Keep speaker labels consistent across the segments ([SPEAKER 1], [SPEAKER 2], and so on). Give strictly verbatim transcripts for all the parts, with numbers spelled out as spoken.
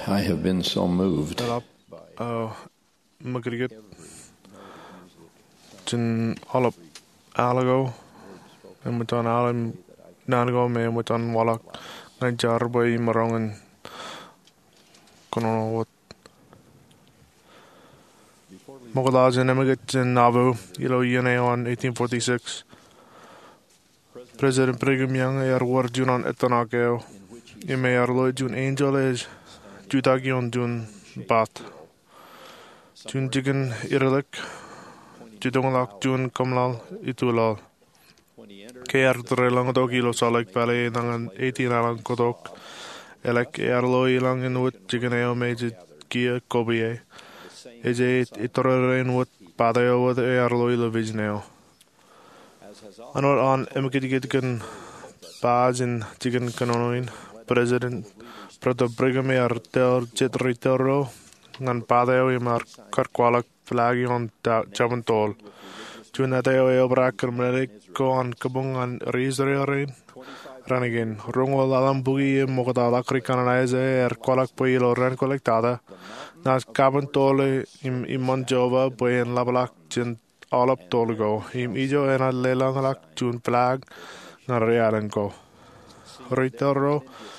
[SPEAKER 1] I have been so moved
[SPEAKER 2] Alap uh magriget tin alap alago and mutan alam nanago me mutan walak ngan jarboy marongan kono wat Mogalaja nemaget in Nauvoo, ilo yene on eighteen forty-six. President Brigham Young er war junan etanakeo. Ime er lo jun angel is jutagion jun bat. Jun jigen iralik. Judongalak jun kamlal itulal. Ke er drelang dog ilo salak pale nangan eighteen alang kodok. Elek er lo ilang in wit jigen eo mejid gia kobiye. Eje itorrein wat padayo wat er lo ilo visioneo. Anor on emigidgidgen bajin jigen kanonoin President Proto Brigham er ter jitritero ngan padayo imar karkwalak flagi on jamantol. Junateo e obrakar melik ko on kabung an rizreorin ranigin rungo alam bugi mogada lakri kananaise er kwalak poilo ran kolektada nas kabantole im imon jova boyen labalak jin alap tolgo im ijo ena lelangalak jun flag na realenko ritoro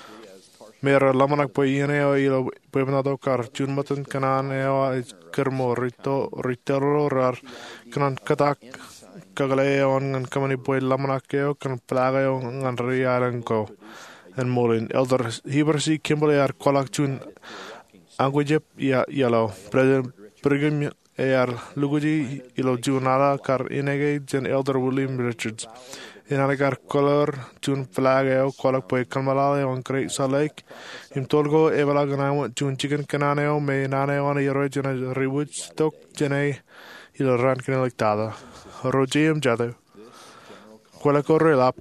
[SPEAKER 2] mera lamanak boyene o ilo boymnado kar jun matan kanan eo kermo rito ritoro rar kanan katak kagaleon ngan kamani boy lamanak eo kan flageo ngan realenko en molin elder hibersi kimberley ar kolak jun Anguijep ya yellow. President Brigham er luguji ilo junala kar inege jen elder William Richards. Inalagar color jun flag eo kolak poy kalmalale on Great Salt Lake. Im tolgo evala ganawa jun chicken kananeo me naneo on yero jena rewoods stok jene ilo ran kinelektada. Rojem jadu. Kwela korre lap.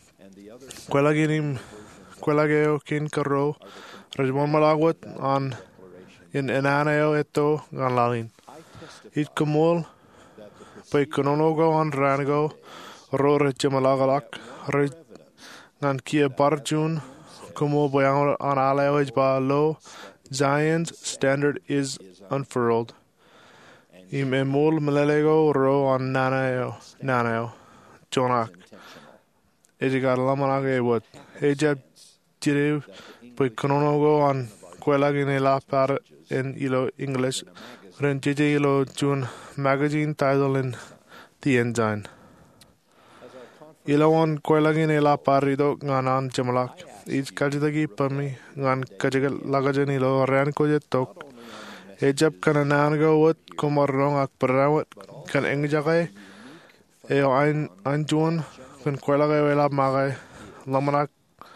[SPEAKER 2] Kwela ginim kwela geo kin karo. Rajmon malagwat on in enaneo eto gan lalin. It kumul pay kononogo on ranago rore jemalagalak re gan kia barjun kumul boyang on aleo ba low Zion's standard is unfurled. Im emul melelego ro on naneo naneo jonak. Ejigar lamanage what ejab jire pay kononogo on kwelagin ela par in ilo English, ren jiji ilo jun magazine title in the engine. Ilo on kwelagin ela parido nganan jamalak. Each kajidagi pami ngan kajigal lagajan ilo ran kojetok. Ejab kanananago wat kumarong ak perawat kan engjagay. Eo ein anjun kan kwelagay ela magay lamanak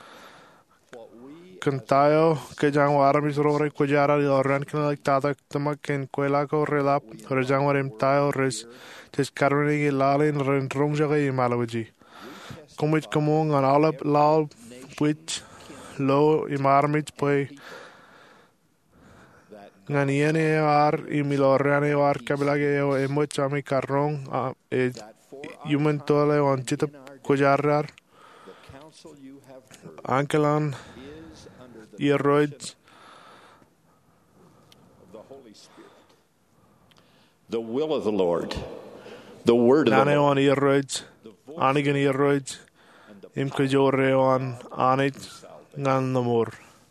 [SPEAKER 2] Cantayo que jangwara misrore kujara di oran kena tatak tamak ken kwela ko relap rejangwarem tayo res tes karone ki lalin ren rongjaga i malawaji komit komong an alap lal puich lo i marmich poi nganiene ar i milorane ar kabilage o emo chami karong e human tole on chitap kujarar ankelan Eroids.
[SPEAKER 3] The will of the Lord, the word of the
[SPEAKER 2] Nane
[SPEAKER 3] Lord.
[SPEAKER 2] on eroids, anigan eroids, imkajore on anit ngan namur.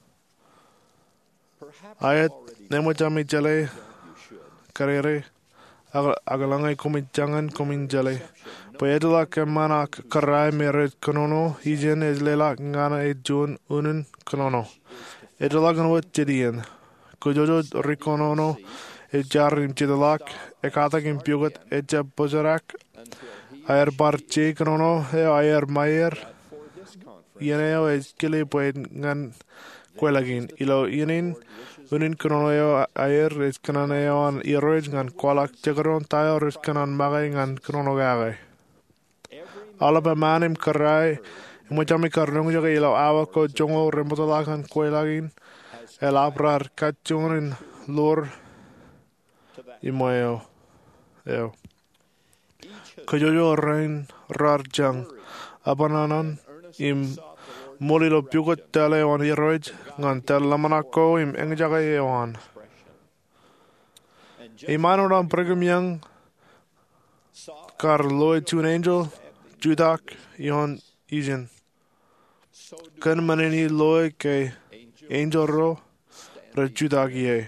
[SPEAKER 2] Ayat nemojami jale karere agalangai kumit jangan kumin jale. Poedla kemana karai meret konono hijen ezlela ngana ejun unun konono. Edelagan wat jedian. Kujojo rikonono ejarim jedalak ekatagim piogat ejab bojarak. Ayer barche konono e ayer mayer. Yeneo eskile poed ngan kwelagin. Ilo yenin unin konono eo ayer es kananeo an eroid ngan kwalak jagaron tayo res kanan magay ngan konono gagay. Alabamanim karai Mojami karnong jaga ilo awa ko jongo remotolakan kwelagin el abrar kachunin lur imoyo eo. Kajojo rain rarjang abananan im Muli lo bugot tele on iroid ngan tel lamanako im engjaga ewan. Imano ram program yang kar loy to an angel judak yon ijen. Kan manini loy ke angel ro ra judak ye.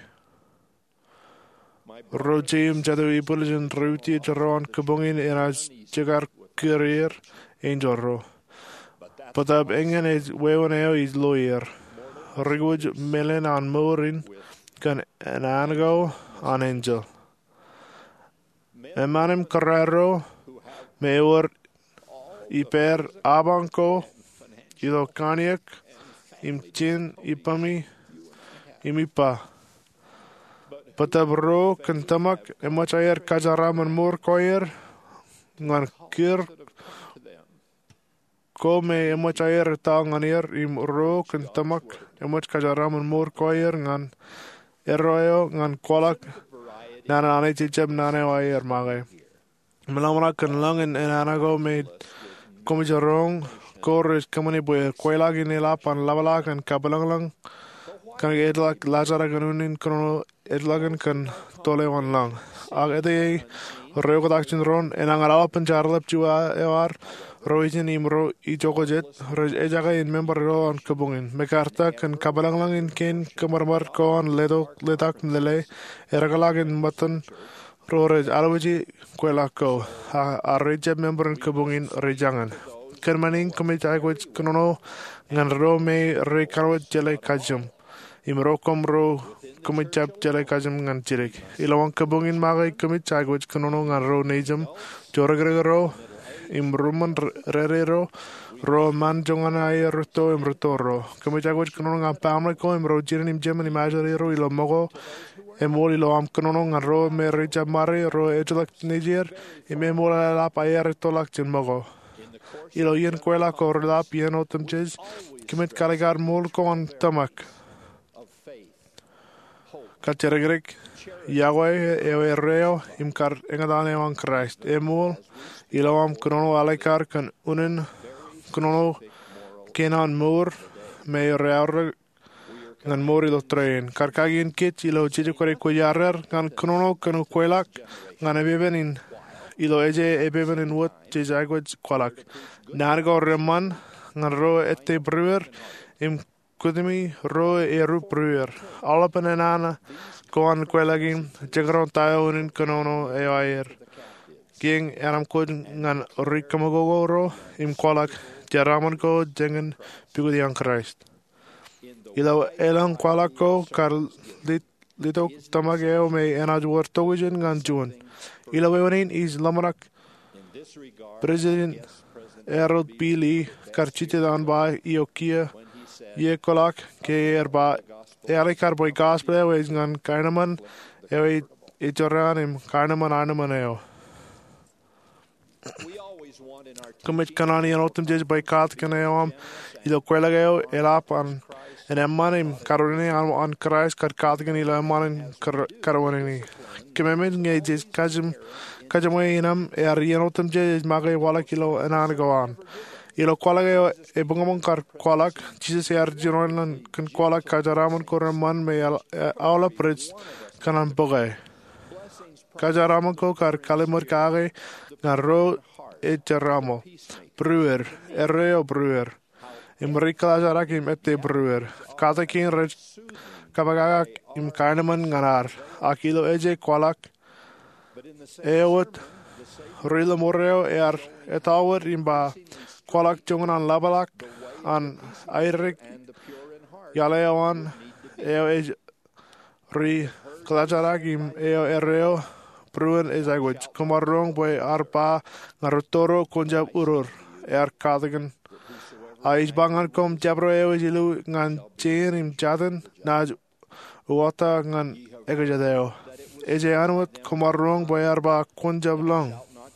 [SPEAKER 2] Ro jim jadu ibuljan ruti jaron kabungin eras jagar career angel ro. Patab engen is wewaneo is lawyer. Rigwaj melen an morin kan an ango an angel. Emanim Carrero meor iper abanko ido kaniak im chin ipami imipa. Patab ro kantamak emachayar kajaraman mor koyer ngan kir ko me emach ayer tanganir im ro kantamak emach kajaraman mor koyer ngan eroyo ngan kolak nana ane chichab nane ayer magay melamana kan lang en anago me komijarong kores kamani boy koilag in elapan lavalak and kabalang lang kan edlak lazara ganunin kono edlagan kan tolewan lang ag ede ro daction ron en angala panjarlap chua ewar Roisin imro i jogojet, roj ejaga in member ro an kabungin. Mekarta kan kabalang lang in ken kamarmar ko an ledo ledak nele, eragalag in matan ro rej alwaji kwela ko. A rejab member an kabungin rejangan. Kan maning kumita agwaj kanono ngan ro me re karwat jale kajum. Imro kom ro kumita jale kajum ngan jirik. Ilawang kabungin magay kumita agwaj kanono ngan ro nejam, joragre ro, im ruman rerero ro man jongan ay ruto im rutoro kami jagwaj kanono nga pamre ko im ro jirin im jeman imajari ro ilo mogo emol ilo am kanono nga ro me reja mare ro ejlak niger im emol la payer tolak jin mogo ilo yen kwela ko rlap yen otam jez kimit kalagar mol ko an tamak kacheregrek Yahweh ewe reo im kar engadane wan Christ emol Ilawam kanono alekar kan unen kanono kenan mor me rear ngan mori lo train karkagin kit ilo chije kore koyarer ngan kanono kanu kwelak ngan ebeben in ilo eje ebeben in wat jagwaj kwalak nargo reman ngan ro ette brewer im kudimi ro eru brewer alla penana koan kwelagin jagron tayo unen kanono eair King eram ko ngan rikamagogo ro im kwalak jaraman ko jengen pigudi ang Christ. Ilo elang kwalak ko kar lit lito tamageo me enaj warto wijen ngan juan. Ilo wewanin is lamarak President Errol Pili kar chite dan ba iokia ye kwalak ke erba ere kar boy gospel wes ngan kainaman ewe ijoran im kainaman anaman eo. Kumit kanani an otum jej by kat kanayam ilo kwelageo elap an en emmanim karoni an an Christ kar katgan ilo emmanin karawani kememet nge jej kajim kajamwe inam e arian otum jej magay wala kilo enan goan ilo kwalageo e bungamon kar kwalak Jesus er jironan kan kwalak kajaraman koraman me awla prej kanan bogay kajaraman ko kar kalimur kage Naro eteramo brewer erreo brewer imrika jarak im ette brewer kata kin rej kabagaga im kainaman nganar akilo eje kwalak eot rila moreo er etawer imba kwalak jongan labalak an airik yalewan eo ej ri klajarak im eo erreo Bruin is agwaj kumarong boy arpa ngarutoro kunjab urur er kadagan ais bangan kom jabro ewe jilu ngan chain im jadan naj uwata ngan egajadeo eje anwat kumarong boy arpa kunjab long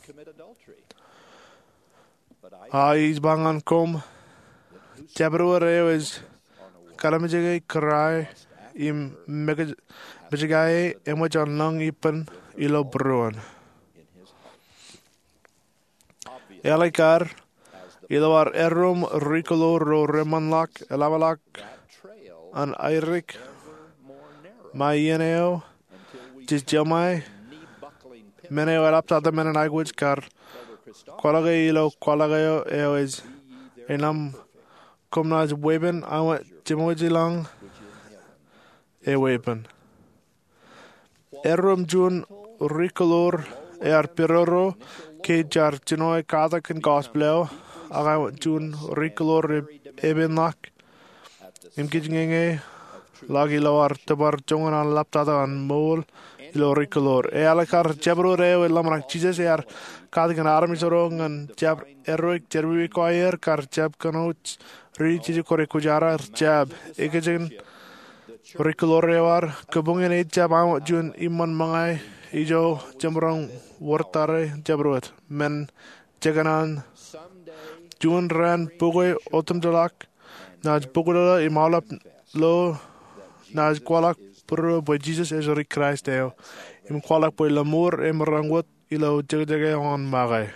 [SPEAKER 2] ais bangan kom jabro ewe is kalamajagay karai im megajagay emojan long ipan ilo bruan. Elikar Ilawar erum ricolor ro remanlak elavalak
[SPEAKER 3] trail
[SPEAKER 2] an Eirik
[SPEAKER 3] more narrow
[SPEAKER 2] Mayeneo Jis Jamai
[SPEAKER 3] knee-buckling pit
[SPEAKER 2] Meneo elaptada menen agwich kar Qualage ilo qualageo eois Enam Kumnaj weben awat Jimojilang e weben Erum jun ricolor er piroro ke jar jinoi kada kan gospeleo aga jun ricolor ebenlak im kijngenge lagi lawar tebar jongan an laptada an mol ilo ricolor e alakar jabro reo lamrak Jesus er kada kan armisoro ngan jab eroik jerbi koyer kar jab kanot ri chiji kore kujara jab ekejin ricolor rewar kebungen e jab am jun iman mangai ijo jamrong wartare jabrot men jaganan jun ran pugoy otum dalak naj pugola imalap lo naj kwalak puro boy Jesus es ri Christ eo im kwalak boy lamur em rangot ilo jagjaga on magay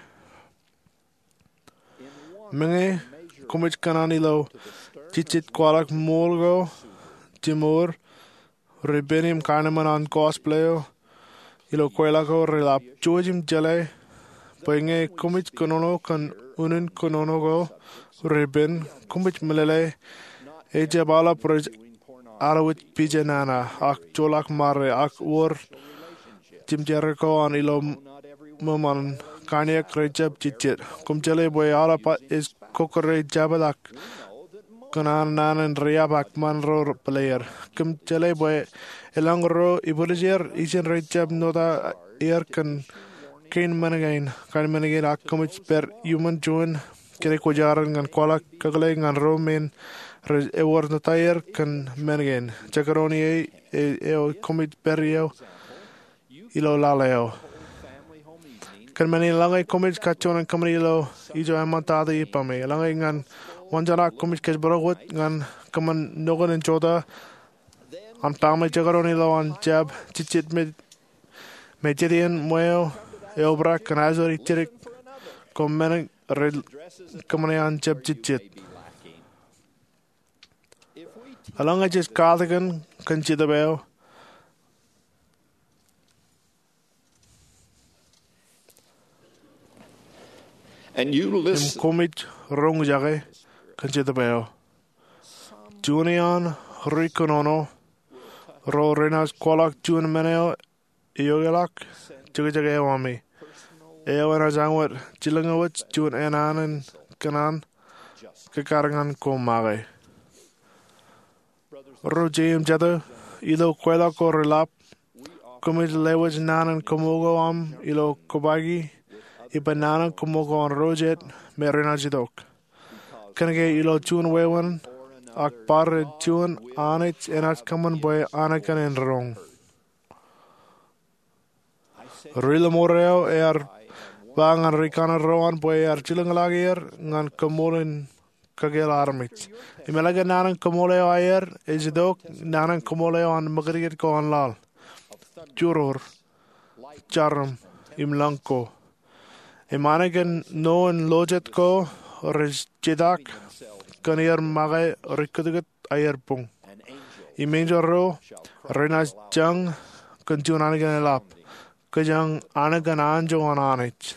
[SPEAKER 2] menge kumich kanan ilo chichit kwalak molgo timur rebenim kanaman on cosplayo ilo kwela ko relap chojim jale penge kumich konono kan unin konono go reben kumich melele e jabala proj arawit pijanana ak cholak mare ak ur jim jericho an ilo maman kanya krejab chichit kumjale boy ala pa is kokore jabalak kanan nanan riabak man ro player kum chale boy elang ro iboliger isen rejab noda air kan kain managain kan managain ak kumich per human join kere ko jaran ngan kwala kagle ngan ro men e war na tayer kan managain chakaroni e e kumich per yo ilo laleo kan mani langai kumich kachon kan mani ilo ijo amata de pame langai ngan wanjana kumich kes borogot ngan kaman nogon en joda an pame chakaroni lo an jab chichit me Medjedian moyo eobra kan azori tirik kom men red kamane an jab chichit alanga jes cardigan kan chidabeo
[SPEAKER 3] and you
[SPEAKER 2] im
[SPEAKER 3] listen
[SPEAKER 2] komit rong jage kan chidabeo Junian rikonono ro renas kolak jun meneo yogelak jage wami eo na jangwat chilangawat jun enanen kanan kekarangan ko mage ro jim jado ilo kwela ko relap komit lewaj nanan komogo am ilo kobagi ibanana komogo on rojet merena jidok kanage ilo jun wewan ak par jun anich enach kaman boy anakan en rong Rila moreo er bangan rikana roan boy er chilangalagir ngan kamolin kagel armit. Imelaga nanan kamoleo ayer ejidok nanan kamoleo an magrigit ko an lal. Juror charm imlanko. Imanagan no en lojet ko rej jedak kanir magay rikudugat ayer pung. Imenjo ro renas jang kanjunanagan elap. Kajang anagan anjo ananich.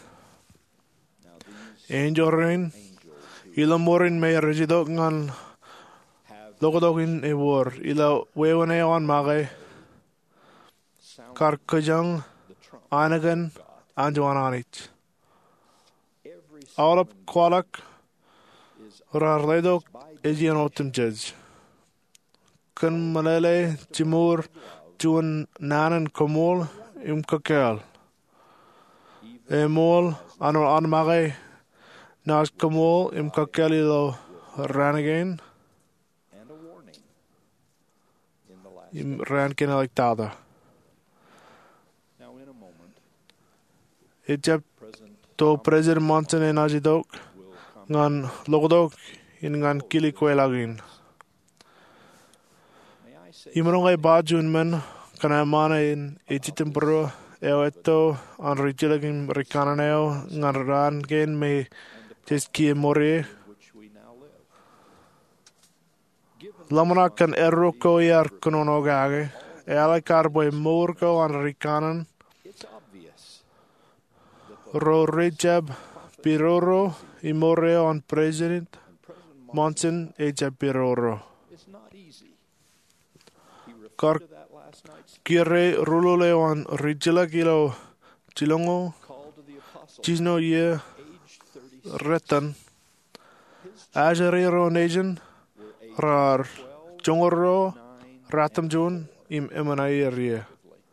[SPEAKER 2] Anjorin ilamorin may rejidok ngan lokodogin e war ila wewene on magay kar kajang anagan anjo ananich. Alap kwalak rarledok ejian otim judge. Kan malele timur juan nanan komol im kakel. E mol ano an magay nas komol im kakel ilo ranagain. Im ran kinaliktado. Ijab to President Monson en ajidok ngan logodok in ngan kili kwelagin. Imrongay bajun men kana mana in ititim pro eo eto an rijilagin rikananeo ngan ran gen me tes kie more
[SPEAKER 3] in which we now live. Given
[SPEAKER 2] lamana kan eroko yar kononogage ela karboy morko an rikanan
[SPEAKER 3] it's obvious that the
[SPEAKER 2] ro rejab piroro imoreo on president
[SPEAKER 3] President
[SPEAKER 2] Monson eja piroro
[SPEAKER 3] is not easy. He referred
[SPEAKER 2] Kar-
[SPEAKER 3] to that last night's
[SPEAKER 2] kire rulole on rijila kilo chilongo
[SPEAKER 3] call to the apostles,
[SPEAKER 2] chisno ye
[SPEAKER 3] aged thirty-six.
[SPEAKER 2] retan
[SPEAKER 3] His
[SPEAKER 2] ajariro nation
[SPEAKER 3] were aged
[SPEAKER 2] rar
[SPEAKER 3] twelve,
[SPEAKER 2] jongoro
[SPEAKER 3] nine,
[SPEAKER 2] ratam jun im emanairie
[SPEAKER 3] respectively.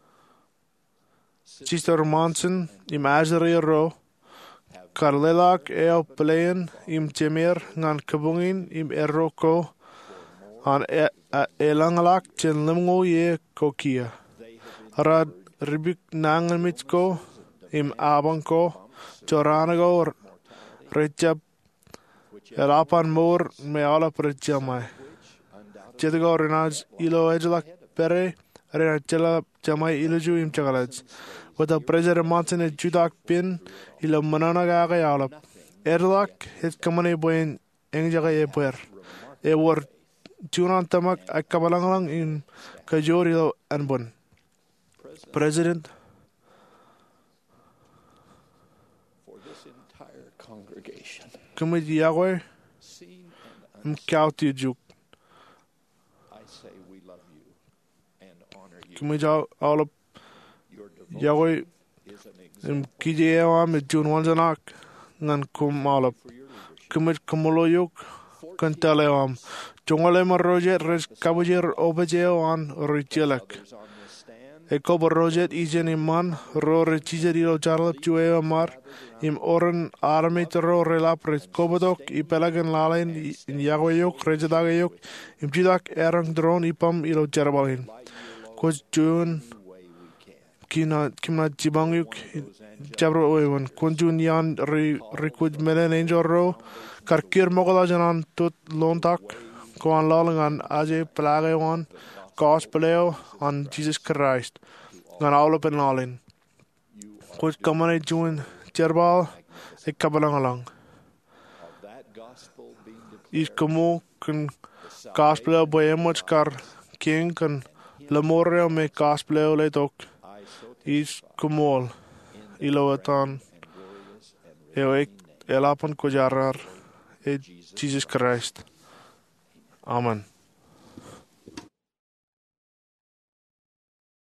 [SPEAKER 2] Sister Monson im ajariro
[SPEAKER 3] Have
[SPEAKER 2] Karlelak eo plein im temir ngan kabungin im eroko an e- a- elangalak chen limgo ye kokia.
[SPEAKER 3] they have
[SPEAKER 2] Rad ribik nangamitko im abanko joranago r- rechap elapan mor me ala prejamai. Chedigo renaj ilo ejelak pere rena chela jamai iluju im chagalaj. With the president Monson e judak pin ilo manana gaga yalap. Erlak hit kamane boyen engjaga e puer. E war tunan tamak akabalanglang in kajorilo anbon. President
[SPEAKER 3] for this entire congregation
[SPEAKER 2] kumid yagoy
[SPEAKER 3] seen and
[SPEAKER 2] mkauti juk.
[SPEAKER 3] I say we love you and honor you.
[SPEAKER 2] Kumid alap
[SPEAKER 3] Your devotion
[SPEAKER 2] yagoy
[SPEAKER 3] is an example
[SPEAKER 2] mkijewa mit jun wanzanak ngan kum alap.
[SPEAKER 3] for your leadership.
[SPEAKER 2] Kumid kumulo yuk kantalewam. Jongole marojet res kabujir obajeo an richilek.
[SPEAKER 3] Others on this stand
[SPEAKER 2] E kobo rojet ijen iman ro rechijerilo charlap jueo mar im oren armit ro relap res kobodok i pelagan lalen in yagoyok rejedagayok im jidak erang dron ipam ilo jarabalin. Kos jun
[SPEAKER 3] the way we can.
[SPEAKER 2] kina kimna jibangyuk jabro oewan konjun yan ri rikud melen angel ro karkir mogola janan tut lontak koan lalangan aje plagayon gospeleo on Jesus Christ ngan aulop en lalin kos kamane jun jerbal e kabalang alang
[SPEAKER 3] Of that gospel being
[SPEAKER 2] is
[SPEAKER 3] declared,
[SPEAKER 2] como kan gospeleo boyemos kar king kan lamoreo me gospeleo le tok
[SPEAKER 3] I so
[SPEAKER 2] is kumol ilawatan
[SPEAKER 3] and glorious and
[SPEAKER 2] eo ek elapan ko jarar e Jesus Christ. Amen.